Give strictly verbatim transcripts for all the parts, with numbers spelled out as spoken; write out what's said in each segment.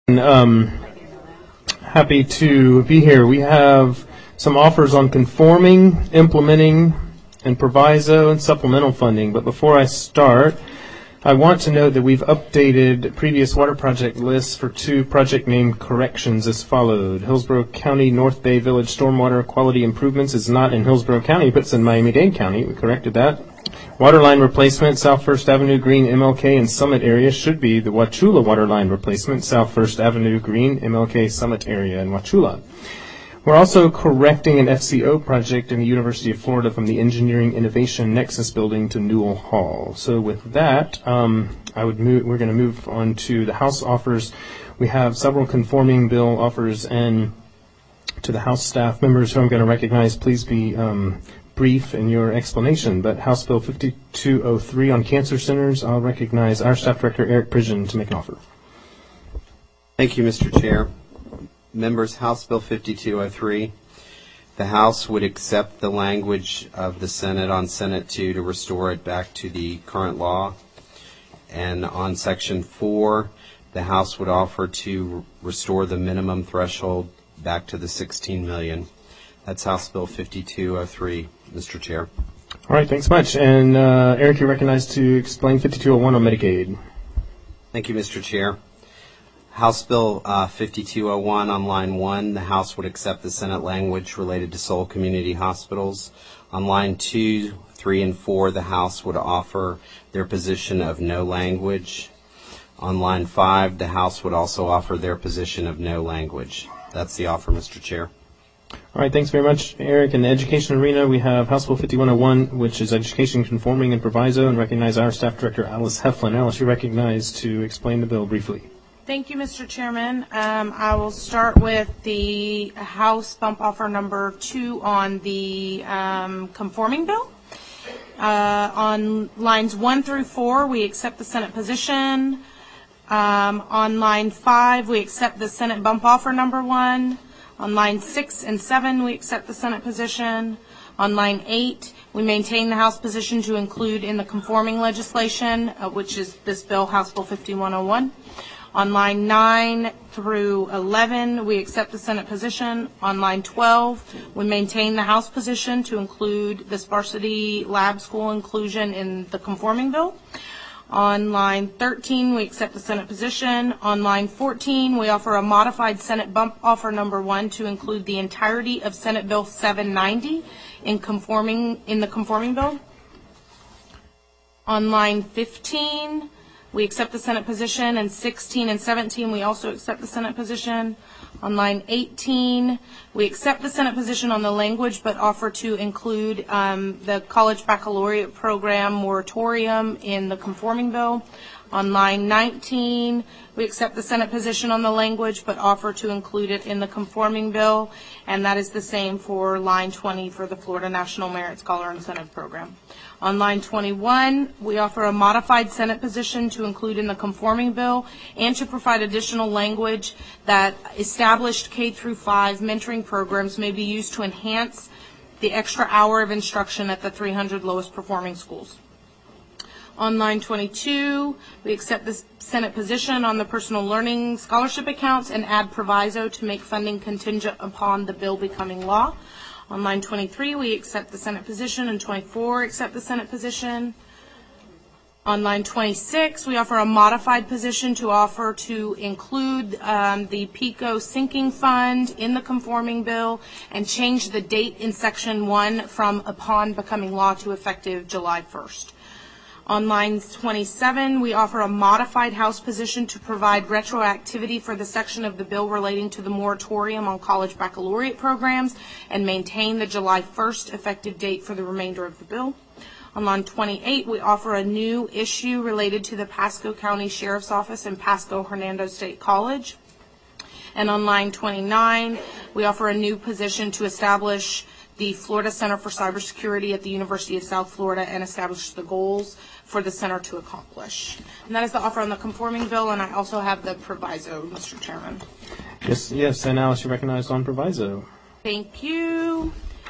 Um, happy to be here. We have some offers on conforming, implementing, and proviso and supplemental funding. But before I start, I want to note that we've updated previous water project lists for two project name corrections as followed. Hillsborough County North Bay Village Stormwater Quality Improvements is not in Hillsborough County, but it's in Miami-Dade County. We corrected that. Waterline replacement, South First Avenue Green, M L K, and Summit area should be the Wauchula waterline replacement, South First Avenue Green, M L K, Summit area, and Wauchula. We're also correcting an F C O project in the University of Florida from the Engineering Innovation Nexus building to Newell Hall. So with that, um, I would move, we're going to move on to the House offers. We have several conforming bill offers, and to the House staff members who I'm going to recognize, please be um, brief in your explanation. But House Bill fifty-two oh three on cancer centers, I'll recognize our Staff Director, Eric Pridgeon, to make an offer. Thank you, Mister Chair. Members, House Bill fifty-two oh three. The House would accept the language of the Senate on Senate two to restore it back to the current law. And on Section four, the House would offer to restore the minimum threshold back to the sixteen million dollars. That's House Bill fifty-two oh three, Mister Chair. All right, thanks much. And uh, Eric, you're recognized to explain fifty-two oh one on Medicaid. Thank you, Mister Chair. House Bill uh, fifty-two oh one on line one, the House would accept the Senate language related to Seoul Community Hospitals. On line two, three, and four, the House would offer their position of no language. On line five, the House would also offer their position of no language. That's the offer, Mister Chair. All right, thanks very much, Eric. In the education arena, we have House Bill fifty-one oh one, which is education conforming and proviso, and recognize our Staff Director, Alice Heflin. Alice, you're recognized to explain the bill briefly. Thank you, Mister Chairman. Um, I will start with the House bump offer number two on the um, conforming bill. Uh, on lines one through four, we accept the Senate position. Um, on line five, we accept the Senate bump offer number one. On line six and seven, we accept the Senate position. On line eight, we maintain the House position to include in the conforming legislation, uh, which is this bill, House Bill fifty-one oh one. On line nine through eleven, we accept the Senate position. On line twelve, we maintain the House position to include the sparsity lab school inclusion in the conforming bill. On line thirteen, we accept the Senate position. On line fourteen, we offer a modified Senate bump offer number one to include the entirety of Senate Bill seven ninety in conforming in the conforming bill. On line fifteen, we accept the Senate position, and sixteen and seventeen, we also accept the Senate position. On line eighteen, we accept the Senate position on the language, but offer to include um, the college baccalaureate program moratorium in the conforming bill. On line nineteen, we accept the Senate position on the language, but offer to include it in the conforming bill, and that is the same for line twenty for the Florida National Merit Scholar Incentive Program. On line twenty-one, we offer a modified Senate position to include in the conforming bill and to provide additional language that established K through five mentoring programs may be used to enhance the extra hour of instruction at the three hundred lowest performing schools. On line twenty-two, we accept the Senate position on the personal learning scholarship accounts and add proviso to make funding contingent upon the bill becoming law. On line twenty-three, we accept the Senate position, and twenty-four accept the Senate position. On line twenty-six, we offer a modified position to offer to include um, the PICO sinking fund in the conforming bill and change the date in section one from upon becoming law to effective July first. On line twenty-seven, we offer a modified House position to provide retroactivity for the section of the bill relating to the moratorium on college baccalaureate programs and maintain the July first effective date for the remainder of the bill. On line twenty-eight, we offer a new issue related to the Pasco County Sheriff's Office and Pasco Hernando State College. And on line twenty-nine, we offer a new position to establish the Florida Center for Cybersecurity at the University of South Florida and establish the goals for the center to accomplish. And that is the offer on the conforming bill, and I also have the proviso, Mister Chairman. Yes, yes, and Alice, you're recognized on proviso. Thank you.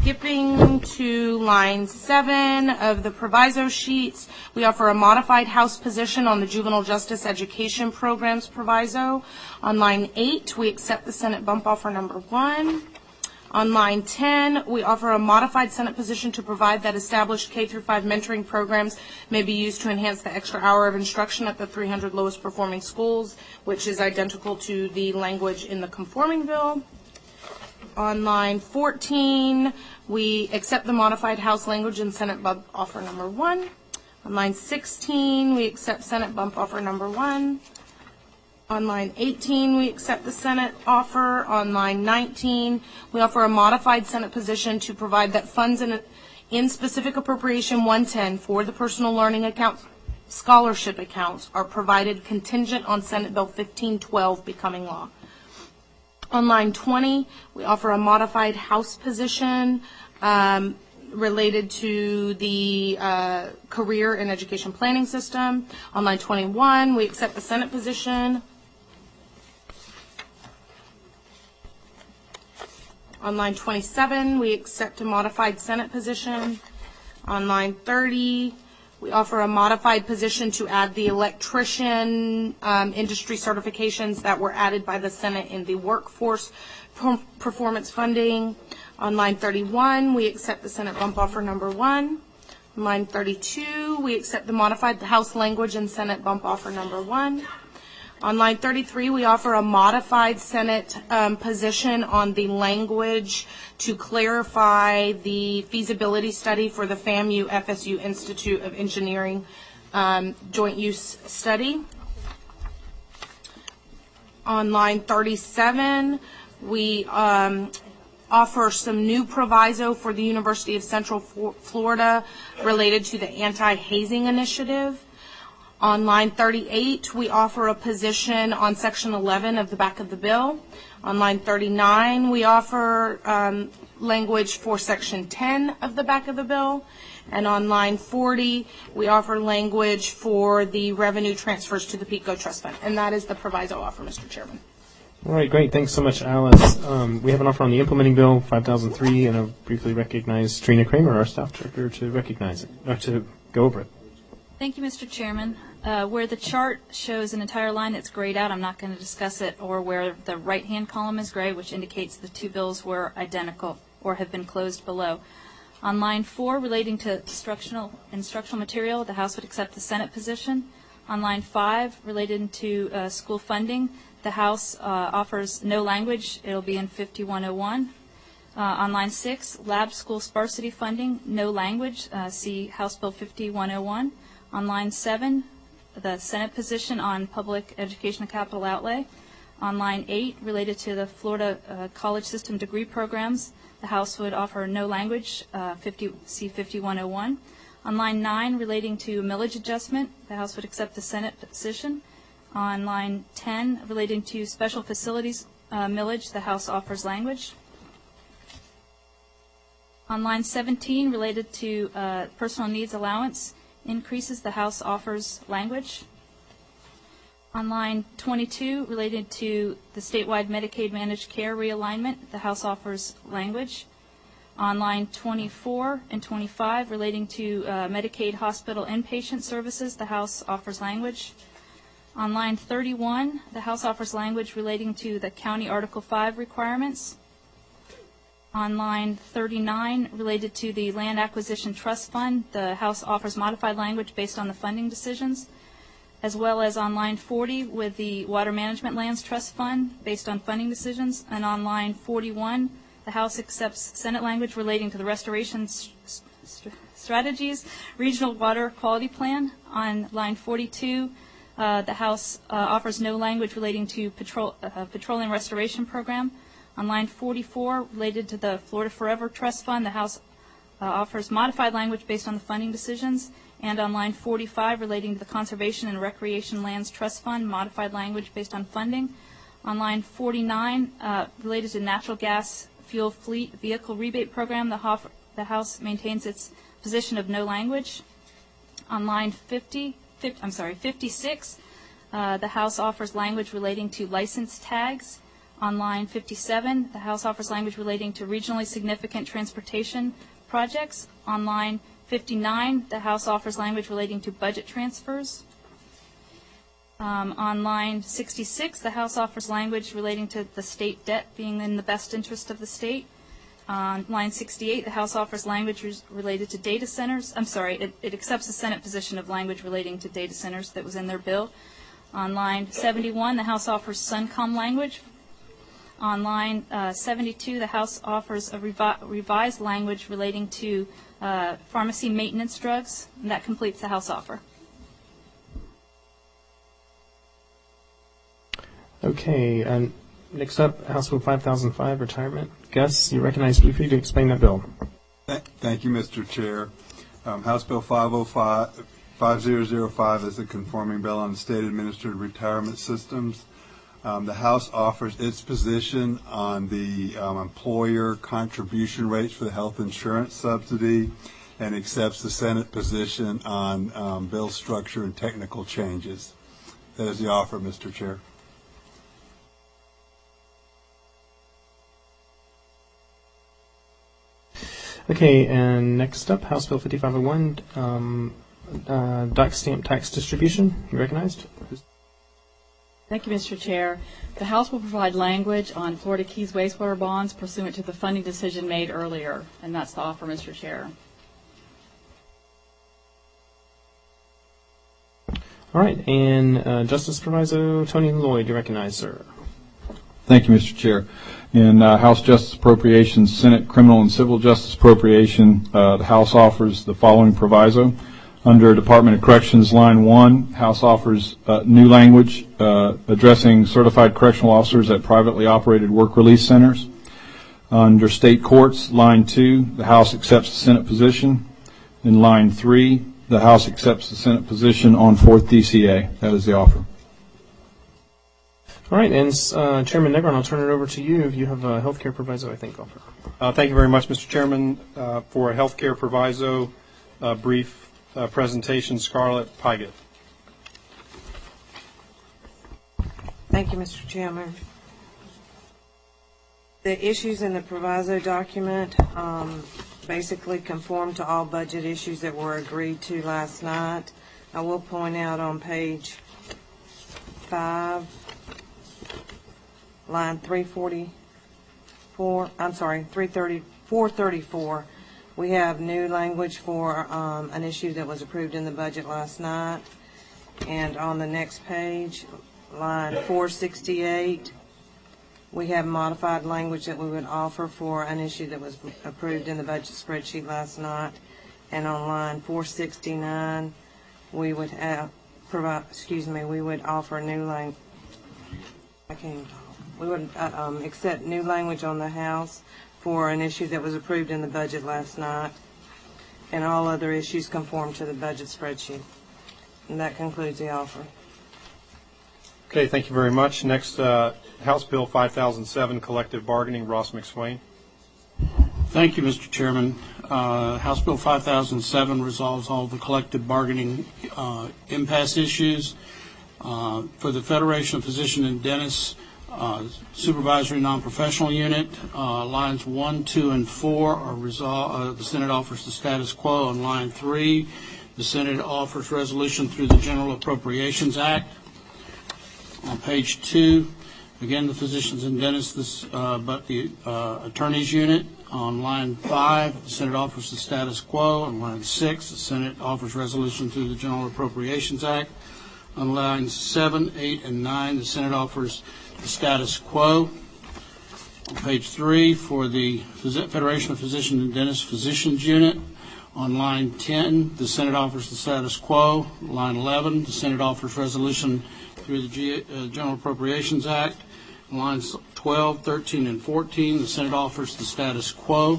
skipping to line seven of the proviso sheets, we offer a modified House position on the Juvenile Justice Education Programs proviso. On line eight, we accept the Senate bump offer number one. On line ten, we offer a modified Senate position to provide that established K through five mentoring programs may be used to enhance the extra hour of instruction at the three hundred lowest performing schools, which is identical to the language in the conforming bill. On line fourteen, we accept the modified House language in Senate bump offer number one. On line sixteen, we accept Senate bump offer number one. On line eighteen, we accept the Senate offer. On line nineteen, we offer a modified Senate position to provide that funds in, in specific appropriation one ten for the personal learning accounts, scholarship accounts, are provided contingent on Senate Bill fifteen twelve becoming law. On line twenty, we offer a modified House position um, related to the uh, career and education planning system. On line twenty-one, we accept the Senate position. On line twenty-seven, we accept a modified Senate position. On line thirty, we offer a modified position to add the electrician um, industry certifications that were added by the Senate in the workforce performance funding. On line thirty-one, we accept the Senate bump offer number one. On line thirty-two, we accept the modified House language in Senate bump offer number one. On line thirty-three, we offer a modified Senate um, position on the language to clarify the feasibility study for the FAMU F S U Institute of Engineering um, joint use study. On line thirty-seven, we um, offer some new proviso for the University of Central Florida related to the anti-hazing initiative. On line thirty-eight, we offer a position on section eleven of the back of the bill. On line thirty-nine, we offer um, language for section ten of the back of the bill. And on line forty, we offer language for the revenue transfers to the PECO Trust Fund. And that is the proviso offer, Mister Chairman. All right, great. Thanks so much, Alice. Um, we have an offer on the implementing bill, five thousand three, and I'll briefly recognize Trina Kramer, our staff director, to recognize it, or to go over it. Thank you, Mister Chairman. Uh, where the chart shows an entire line that's grayed out, I'm not going to discuss it, or where the right-hand column is gray, which indicates the two bills were identical or have been closed below. On line four, relating to instructional, instructional material, the House would accept the Senate position. On line five, related to uh, school funding, the House uh, offers no language. It'll be in fifty-one oh one. Uh, on line six, lab school sparsity funding, no language. Uh, see House Bill fifty-one oh one. On line seven, the Senate position on public education and capital outlay. On line eight, related to the Florida uh, college system degree programs, the House would offer no language, uh, fifty, C fifty-one oh one. On line nine, relating to millage adjustment, the House would accept the Senate position. On line ten, relating to special facilities uh, millage, the House offers language. On line seventeen, related to uh, personal needs allowance increases, the House offers language. On line twenty-two, related to the statewide Medicaid managed care realignment, the House offers language. On line twenty-four and twenty-five, relating to uh, Medicaid hospital inpatient services, the House offers language. On line thirty-one, the House offers language relating to the county Article five requirements. On line thirty-nine, related to the Land Acquisition Trust Fund, the House offers modified language based on the funding decisions, as well as on line forty with the Water Management Lands Trust Fund based on funding decisions. And on line forty-one, the House accepts Senate language relating to the Restoration st- Strategies Regional Water Quality Plan. On line forty-two, uh, the House uh, offers no language relating to petrol- uh, Petroleum Restoration Program. On line forty-four, related to the Florida Forever Trust Fund, the House uh, offers modified language based on the funding decisions. And on line forty-five, relating to the Conservation and Recreation Lands Trust Fund, modified language based on funding. On line forty-nine, uh, related to natural gas fuel fleet vehicle rebate program, the, Hof- the House maintains its position of no language. On line fifty, fifty I'm sorry, fifty-six, uh, the House offers language relating to license tags. On line fifty-seven, the House offers language relating to regionally significant transportation projects. On line fifty-nine, the House offers language relating to budget transfers. Um, on line sixty-six, the House offers language relating to the state debt being in the best interest of the state. On line sixty-eight, the House offers language res- related to data centers. I'm sorry, it, it accepts the Senate position of language relating to data centers that was in their bill. On line seventy-one, the House offers Suncom language. On line uh, seventy-two, the House offers a revi- revised language relating to uh, pharmacy maintenance drugs, and that completes the House offer. Okay, and next up, House Bill five thousand five, retirement. Gus, you recognize briefly to explain that bill. Thank you, Mister Chair. Um, House Bill five thousand five is a conforming bill on state administered retirement systems. Um, the House offers its position on the um, employer contribution rates for the health insurance subsidy and accepts the Senate position on um, bill structure and technical changes. That is the offer, Mister Chair. Okay, and next up, House Bill fifty-five oh one, um, uh, dock stamp tax distribution. You recognized? Thank you, Mister Chair. The House will provide language on Florida Keys wastewater bonds pursuant to the funding decision made earlier, and that's the offer, Mister Chair. All right, and uh, Justice Proviso Tony Lloyd, you recognize, sir. Thank you, Mister Chair. In uh, House Justice Appropriations, Senate Criminal and Civil Justice Appropriation, uh, the House offers the following proviso. Under Department of Corrections, line one, House offers uh, new language uh, addressing certified correctional officers at privately operated work release centers. Under State Courts, line two, the House accepts the Senate position. In line three, the House accepts the Senate position on fourth D C A. That is the offer. All right, and uh, Chairman Negron, I'll turn it over to you. You have a healthcare proviso, I think, offer. Uh, thank you very much, Mister Chairman. Uh, for a healthcare proviso, uh, brief uh, presentation, Scarlett Pygott. Thank you, Mister Chairman. The issues in the proviso document um, basically conform to all budget issues that were agreed to last night. I will point out on page five, line three forty-four, I'm sorry, three thirty, four thirty-four, we have new language for um, an issue that was approved in the budget last night. And on the next page, line four sixty-eight, we have modified language that we would offer for an issue that was approved in the budget spreadsheet last night. And on line four sixty-nine, we would have, provide, excuse me, we would offer new language. I can't even talk. We would uh, um, accept new language on the House for an issue that was approved in the budget last night. And all other issues conform to the budget spreadsheet. And that concludes the offer. Okay, thank you very much. Next, uh, House Bill five thousand seven, collective bargaining, Ross McSwain. Thank you, Mister Chairman. Uh, House Bill five thousand seven resolves all the collective bargaining uh, impasse issues. Uh, for the Federation of Physicians and Dentists uh, Supervisory Non-Professional Unit, uh, lines one, two, and four are resolved. Uh, the Senate offers the status quo. On line three, the Senate offers resolution through the General Appropriations Act. On page two, again, the Physicians and Dentists, this, uh, but the uh, Attorneys Unit. On line five, the Senate offers the status quo. On line six, the Senate offers resolution through the General Appropriations Act. On lines seven, eight, and nine, the Senate offers the status quo. On page three, for the Federation of Physicians and Dentists Physicians Unit, on line ten, the Senate offers the status quo. Line eleven, the Senate offers resolution through the G- uh, General Appropriations Act. Lines twelve, thirteen, and fourteen, the Senate offers the status quo.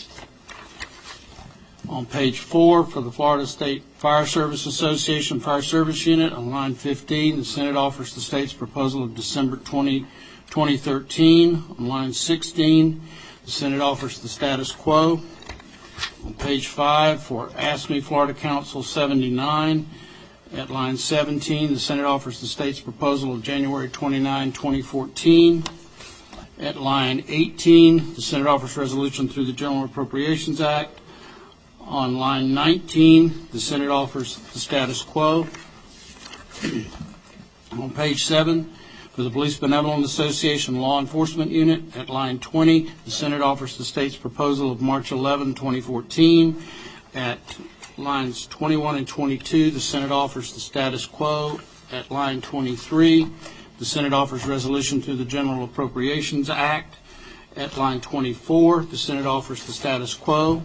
On page four, for the Florida State Fire Service Association Fire Service Unit, on line fifteen, the Senate offers the state's proposal of December twentieth, twenty thirteen. On line sixteen, the Senate offers the status quo. On page five, for A S M E Florida Council seventy-nine, at line seventeen, the Senate offers the state's proposal of January twenty-ninth, twenty fourteen. At line eighteen, the Senate offers resolution through the General Appropriations Act. On line nineteen, the Senate offers the status quo. On page seven, for the Police Benevolent Association Law Enforcement Unit, at line twenty, the Senate offers the state's proposal of March eleventh, twenty fourteen. At lines twenty-one and twenty-two, the Senate offers the status quo. At line twenty-three, the Senate offers resolution through the General Appropriations Act. At line twenty-four, the Senate offers the status quo.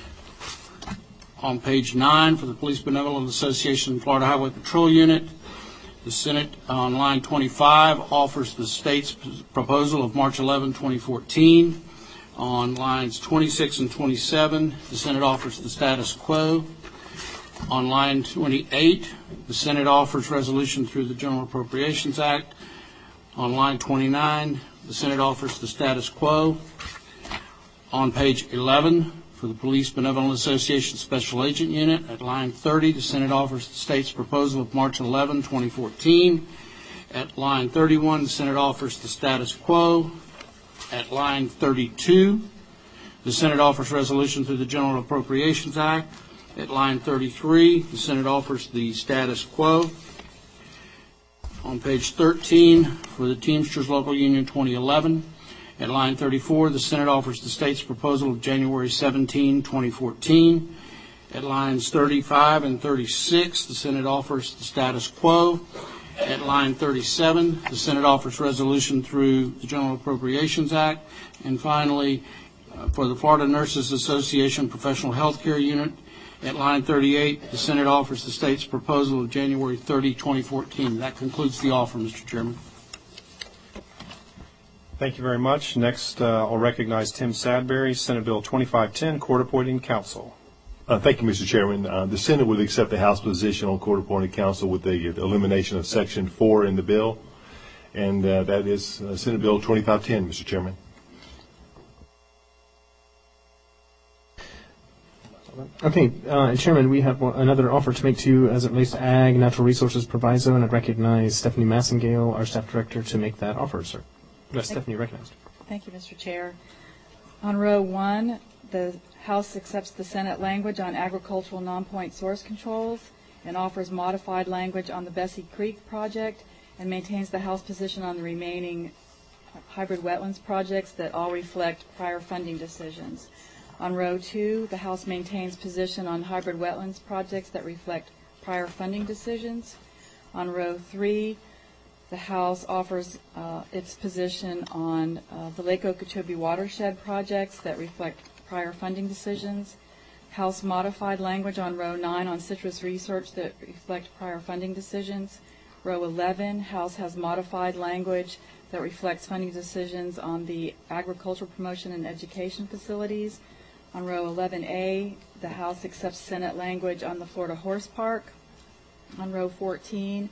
On page nine, for the Police Benevolent Association Florida Highway Patrol Unit, the Senate on line twenty-five offers the state's proposal of March eleventh, twenty fourteen. On lines twenty-six and twenty-seven, the Senate offers the status quo. On line twenty-eight, the Senate offers resolution through the General Appropriations Act. On line twenty-nine, the Senate offers the status quo. On page eleven, for the Police Benevolent Association Special Agent Unit, at line thirty, the Senate offers the state's proposal of March eleventh, twenty fourteen. At line thirty-one, the Senate offers the status quo. At line thirty-two, the Senate offers resolution through the General Appropriations Act. At line thirty-three, the Senate offers the status quo. On page thirteen, for the Teamsters Local Union twenty eleven, at line thirty-four, the Senate offers the state's proposal of January seventeenth, twenty fourteen. At lines thirty-five and thirty-six, the Senate offers the status quo. At line thirty-seven, the Senate offers resolution through the General Appropriations Act. And finally, uh, for the Florida Nurses Association Professional Health Care Unit, at line thirty-eight, the Senate offers the state's proposal of January thirtieth, twenty fourteen. That concludes the offer, Mister Chairman. Thank you very much. Next, uh, I'll recognize Tim Sadberry, Senate Bill twenty-five ten, Court Appointed Counsel. Uh, thank you, Mister Chairman. Uh, the Senate will accept the House position on court-appointed counsel with the elimination of Section four in the bill, and uh, that is uh, Senate Bill twenty-five ten, Mister Chairman. Okay, uh, Chairman, we have one, another offer to make to you as it relates to Ag, Natural Resources Proviso, and I'd recognize Stephanie Massengale, our Staff Director, to make that offer, sir. Uh, Stephanie, recognized. Thank you, Mister Chair. On row one, the House accepts the Senate language on agricultural non-point source controls and offers modified language on the Bessie Creek project and maintains the House position on the remaining hybrid wetlands projects that all reflect prior funding decisions. On row two, the House maintains position on hybrid wetlands projects that reflect prior funding decisions. On row three, the House offers uh, its position on uh, the Lake Okeechobee watershed projects that reflect prior funding decisions. House modified language on row nine on citrus research that reflect prior funding decisions. Row eleven, House has modified language that reflects funding decisions on the agricultural promotion and education facilities. On row eleven A, the House accepts Senate language on the Florida Horse Park. On row fourteen,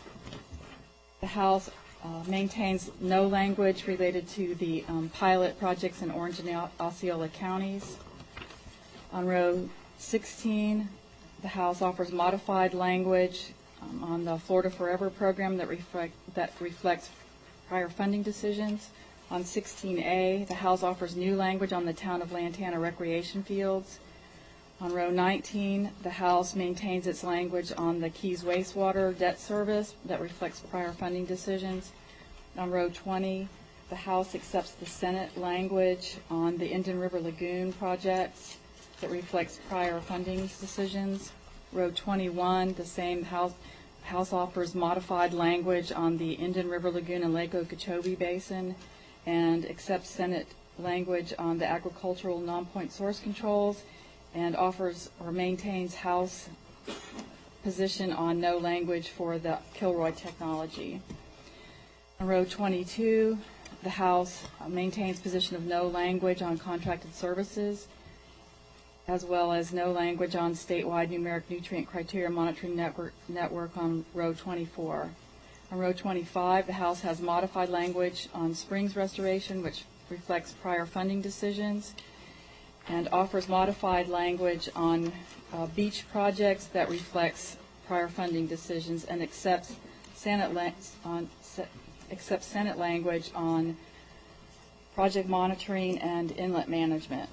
the House uh, maintains no language related to the um, pilot projects in Orange and Osceola counties. On row sixteen, the House offers modified language um, on the Florida Forever program that, reflect, that reflects prior funding decisions. On sixteen A, the House offers new language on the town of Lantana recreation fields. On row nineteen, the House maintains its language on the Keys wastewater debt service that reflects prior funding decisions. On row twenty, the House accepts the Senate language on the Indian River Lagoon projects that reflects prior funding decisions. Row twenty-one, the same House, House offers modified language on the Indian River Lagoon and Lake Okeechobee Basin and accepts Senate language on the agricultural non-point source controls and offers or maintains House position on no language for the Kilroy technology. On row twenty-two, the House maintains position of no language on contracted services, as well as no language on statewide numeric nutrient criteria monitoring network, network on row twenty-four. On row twenty-five, the House has modified language on springs restoration, which reflects prior funding decisions, and offers modified language on uh, beach projects that reflects prior funding decisions, and accepts Senate, la- on, se- accepts Senate language on project monitoring, and inlet management.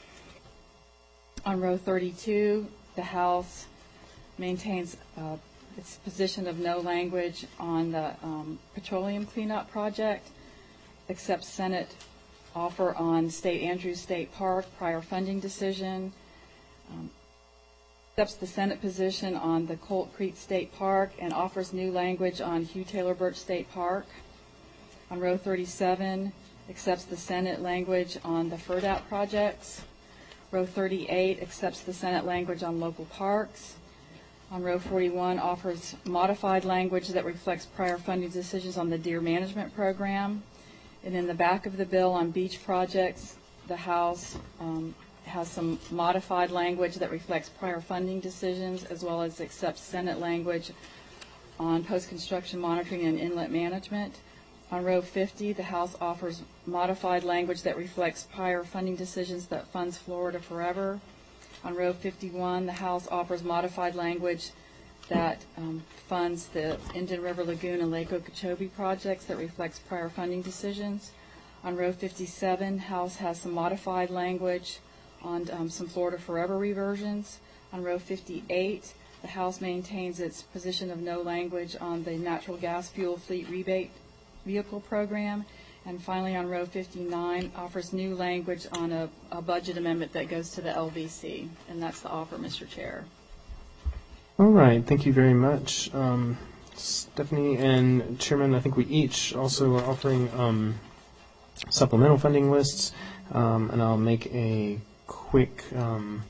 On row thirty-two, the House maintains uh, its position of no language on the um, petroleum cleanup project, accepts Senate offer on State Andrews State Park prior funding decision, um, accepts the Senate position on the Colt Creek State Park, and offers new language on Hugh Taylor Birch State Park. On row thirty-seven, accepts the Senate language on the F E R D A P projects. Row thirty-eight accepts the Senate language on local parks. On row forty-one, offers modified language that reflects prior funding decisions on the deer management program. And in the back of the bill on beach projects, the House um, has some modified language that reflects prior funding decisions, as well as accepts Senate language on post-construction monitoring and inlet management. On row fifty, the House offers modified language that reflects prior funding decisions that funds Florida Forever. On row fifty-one, the House offers modified language that um, funds the Indian River Lagoon and Lake Okeechobee projects that reflects prior funding decisions. On row fifty-seven, House has some modified language on um, some Florida Forever reversions. On row fifty-eight, the House maintains its position of no language on the natural gas fuel fleet rebate vehicle program. And finally, on row fifty-nine, offers new language on a, a budget amendment that goes to the L V C. And that's the offer, Mister Chair. All right. Thank you very much, um, Stephanie and Chairman. I think we each also are offering um, supplemental funding lists. Um, and I'll make a quick um,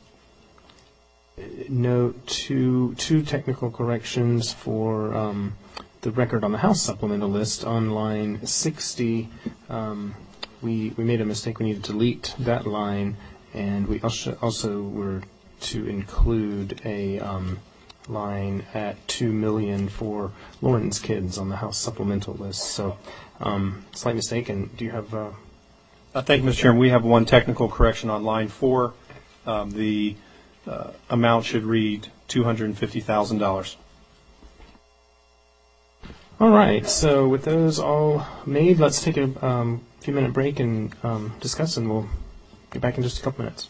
note to two technical corrections for um, the record on the House supplemental list. On line sixty, um, we, we made a mistake. We need to delete that line, and we also, also were to include a um, line at two million dollars for Lawrence kids on the House supplemental list. So um, slight mistake. And do you have... Uh, Uh, thank you, Mister Chairman. We have one technical correction on line four. Um, the uh, amount should read two hundred fifty thousand dollars. All right. So with those all made, let's take a um, few minute break and um, discuss, and we'll get back in just a couple minutes.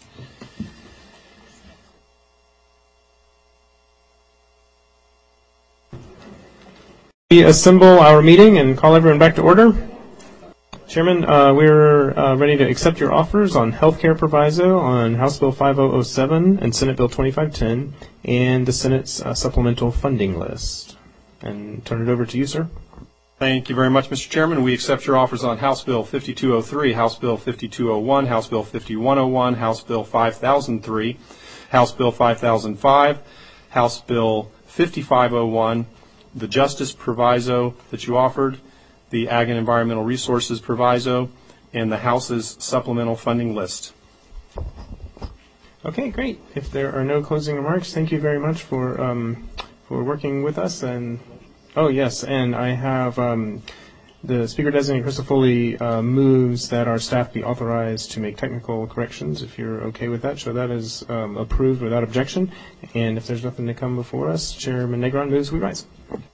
We assemble our meeting and call everyone back to order. Chairman, uh, we're uh, ready to accept your offers on healthcare proviso on House Bill five thousand seven and Senate Bill twenty-five ten and the Senate's uh, supplemental funding list. And turn it over to you, sir. Thank you very much, Mister Chairman. We accept your offers on House Bill fifty-two oh three, House Bill fifty-two oh one, House Bill fifty-one oh one, House Bill five thousand three, House Bill five thousand five, House Bill fifty-five oh one, the Justice proviso that you offered, the Ag and Environmental Resources proviso, and the House's supplemental funding list. Okay, great. If there are no closing remarks, thank you very much for um, for working with us. And oh yes, and I have um, the Speaker Designate Crystal Foley uh, moves that our staff be authorized to make technical corrections. If you're okay with that, so that is um, approved without objection. And if there's nothing to come before us, Chairman Negron moves we rise.